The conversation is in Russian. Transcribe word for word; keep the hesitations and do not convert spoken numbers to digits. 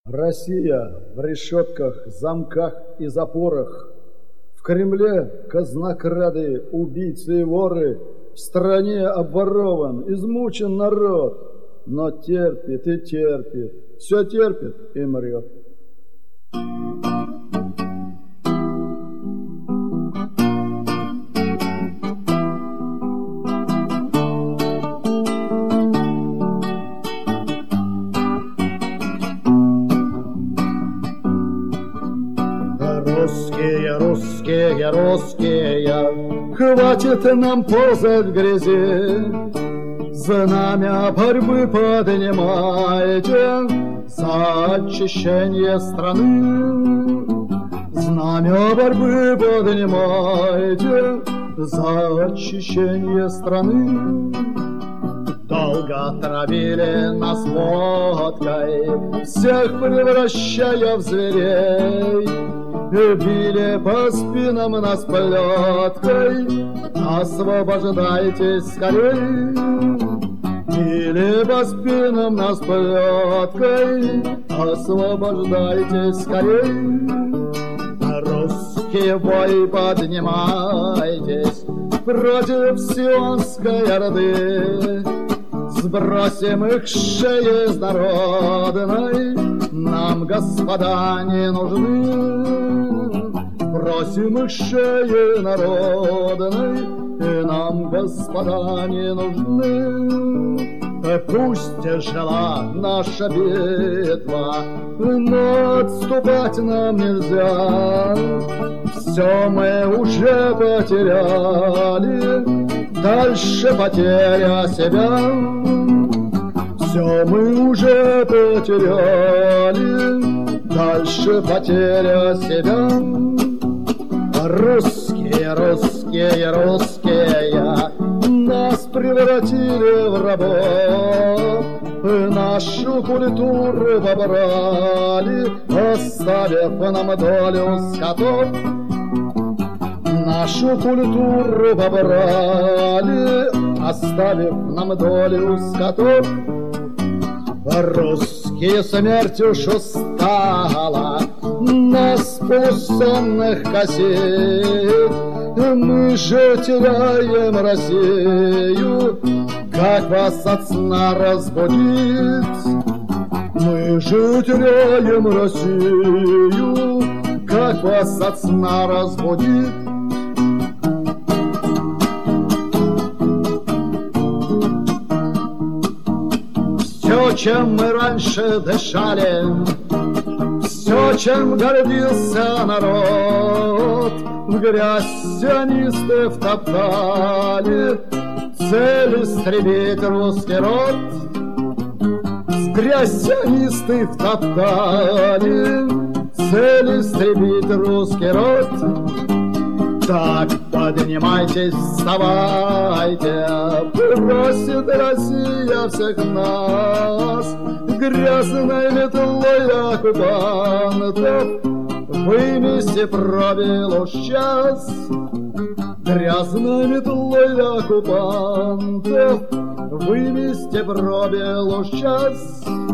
Россия в решетках, замках и запорах. В Кремле казнокрады, убийцы и воры. В стране обворован, измучен народ, но терпит и терпит, все терпит и мрет. Русские, русские, русские, хватит нам ползать в грязи. Знамя борьбы поднимайте за очищение страны. Знамя борьбы поднимайте за очищение страны. Долго травили нас водкой, всех превращая в зверей. Били по спинам нас плеткой, освобождайтесь скорей. Били по спинам нас плеткой, освобождайтесь скорей. Русские вой поднимайтесь против сионской орды. Сбросим их шеи с народной, нам господа не нужны. Бросим их шеи народной, и нам господа не нужны. Пусть жила наша битва, но отступать нам нельзя. Все мы уже потеряли, дальше потеря себя. Все мы уже потеряли, дальше потеря себя. Русские, русские, русские нас превратили в рабов, нашу культуру побрали, оставив нам долю скотов. Нашу культуру побрали, оставив нам долю скотов. Русские смерть уж устала нас полусонных косить. Мы же теряем Россию, как вас от сна разбудить? Мы же теряем Россию, как вас от сна разбудить? Все, чем мы раньше дышали, все, чем гордился народ, в грязь сионисты втоптали, цель истребить русский род. В грязь сионисты втоптали, цель истребить русский род. Так поднимайтесь, вставайте, бросит Россия всех нас грязной метлой оккупантов. Вымести пробил уж час грязной метлой оккупантов. Вымести пробил уж час.